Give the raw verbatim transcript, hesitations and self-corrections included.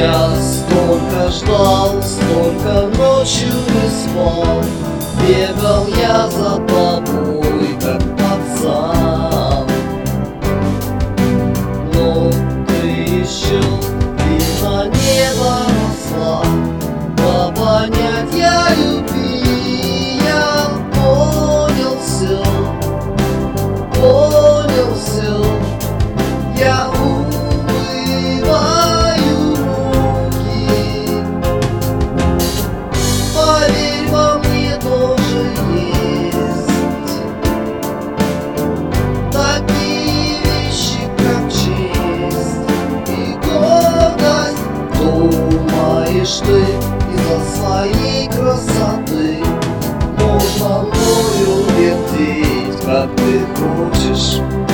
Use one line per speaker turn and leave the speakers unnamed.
Я столько ждал, столько ночью не спал, бегал я за тобой, как пацан. Но ты еще и на небо росла, да понять я люби, я понял все, понял все. Я умываю руки, поверь, во мне тоже есть такие вещи, как честь и гордость. Думаешь ты, из-за своей красоты можно мною вертеть, как ты хочешь.